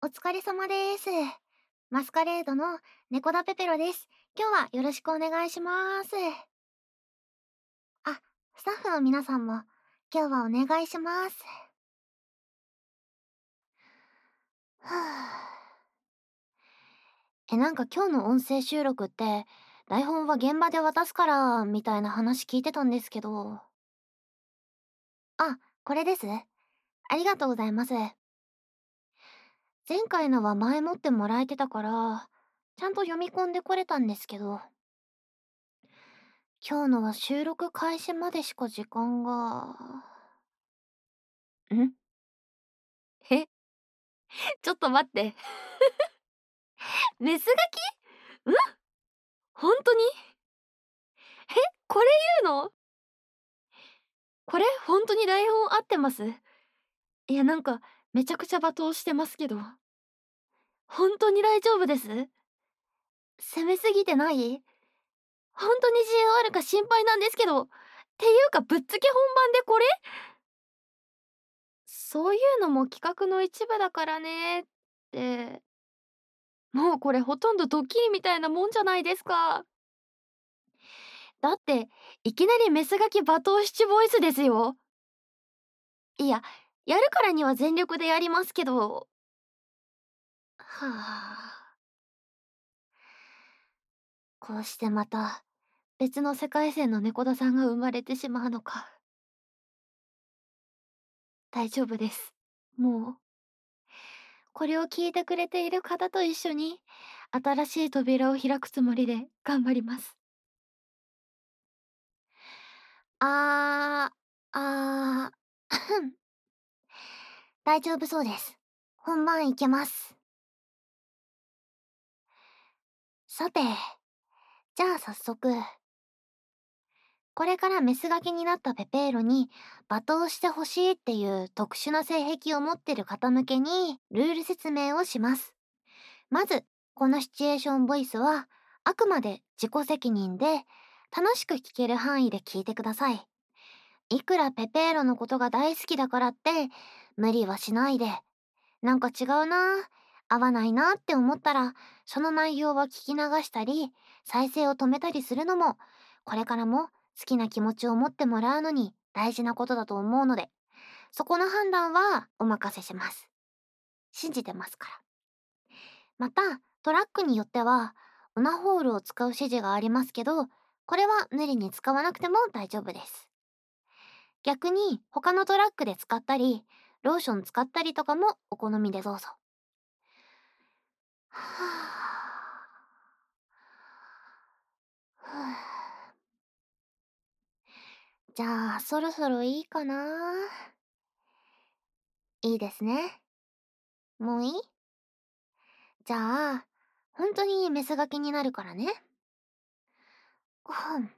お疲れ様です。マスカレードの猫田ペペロです。今日はよろしくお願いします。あ、スタッフの皆さんも今日はお願いします。はぁ。なんか今日の音声収録って台本は現場で渡すからみたいな話聞いてたんですけど。あ、これです。ありがとうございます。前回のは前もってもらえてたからちゃんと読み込んでこれたんですけど。今日のは収録開始までしか時間が。んえちょっと待って。メスガキほんとにこれ言うのこれほんとに台本合ってます？いやなんか、めちゃくちゃ罵倒してますけど。ほんとに大丈夫です？攻めすぎてない？ほんとに自信あるか心配なんですけど。っていうかぶっつけ本番でこれ？そういうのも企画の一部だからねって。もうこれほとんどドッキリみたいなもんじゃないですか。だって、いきなりメスガキ罵倒七ボイスですよ。いや、やるからには全力でやりますけど。はあ。こうしてまた、別の世界線の猫田さんが生まれてしまうのか。大丈夫です。もう。これを聞いてくれている方と一緒に、新しい扉を開くつもりで頑張ります。あー、あー、大丈夫そうです。本番いけます。さて、じゃあ早速。これからメスガキになったペペーロに罵倒してほしいっていう特殊な性癖を持ってる方向けにルール説明をします。まず、このシチュエーションボイスはあくまで自己責任で楽しく聞ける範囲で聞いてください。いくらペペーロのことが大好きだからって無理はしないで。なんか違うな、合わないなって思ったらその内容は聞き流したり再生を止めたりするのもこれからも好きな気持ちを持ってもらうのに大事なことだと思うので、そこの判断はお任せします。信じてますから。また、トラックによっては、オナホールを使う指示がありますけど、これは無理に使わなくても大丈夫です。逆に、他のトラックで使ったり、ローション使ったりとかもお好みでどうぞ。はぁ。ふぅ。じゃあ、そろそろいいかな。いいですね。もういい？じゃあ、本当にメスガキになるからね。は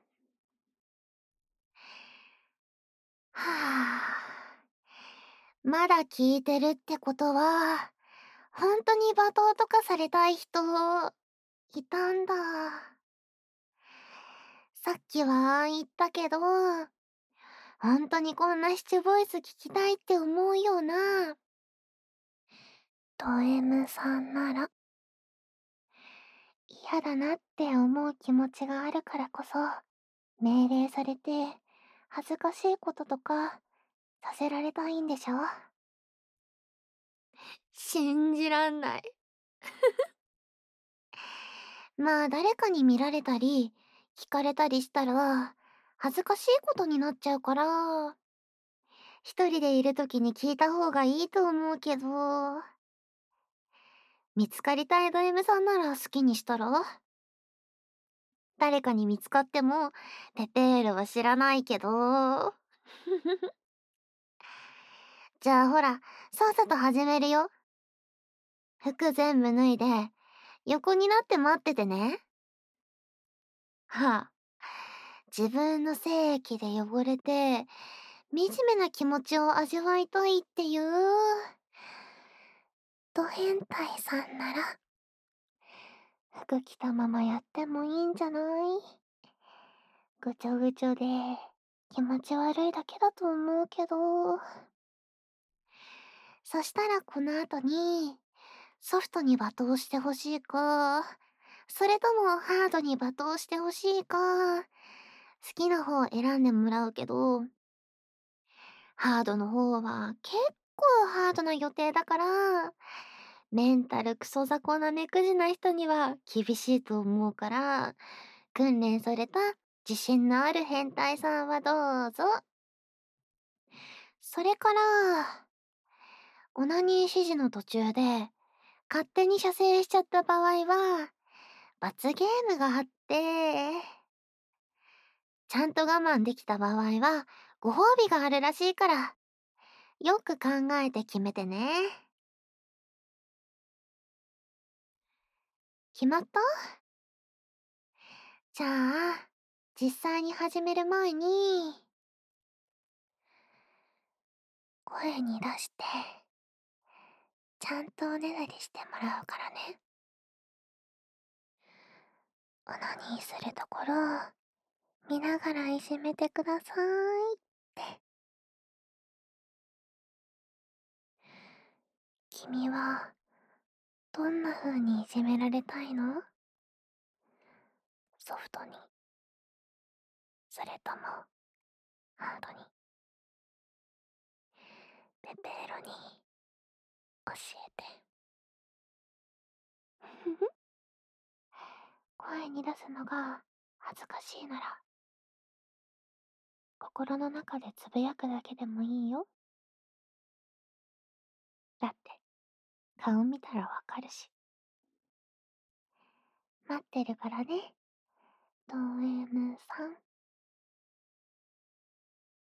あ。まだ聞いてるってことは、本当に罵倒とかされたい人、いたんだ。さっきは言ったけど、本当にこんな七ボイス聞きたいって思うよな。ド M さんなら、嫌だなって思う気持ちがあるからこそ、命令されて、恥ずかしいこととか、させられたいんでしょ？信じらんない。まあ誰かに見られたり、聞かれたりしたら、恥ずかしいことになっちゃうから、一人でいる時に聞いた方がいいと思うけど、見つかりたいド M さんなら好きにしたら？誰かに見つかっても、ペペールは知らないけど。じゃあほら、さっさと始めるよ。服全部脱いで、横になって待っててね。はあ、自分の精液で汚れて、惨めな気持ちを味わいたいっていう、ド変態さんなら、服着たままやってもいいんじゃない？ぐちょぐちょで、気持ち悪いだけだと思うけど。そしたらこの後に、 ソフトに罵倒してほしいか、それともハードに罵倒してほしいか、好きな方を選んでもらうけど、ハードの方は結構ハードな予定だから、メンタルクソ雑魚な目くじな人には厳しいと思うから、訓練された自信のある変態さんはどうぞ。それから、オナニー指示の途中で勝手に射精しちゃった場合は、罰ゲームがあって、ちゃんと我慢できた場合は、ご褒美があるらしいから、よく考えて決めてね。決まった？じゃあ、実際に始める前に、声に出して、ちゃんとおねだりしてもらうからね。オナニーするところを見ながらいじめてくださいって。君は、どんな風にいじめられたいの？ソフトに、それとも、ハードに、ペペロに、教えて。声に出すのが恥ずかしいなら、心の中でつぶやくだけでもいいよ。だって、顔見たらわかるし。待ってるからね、ド M さん。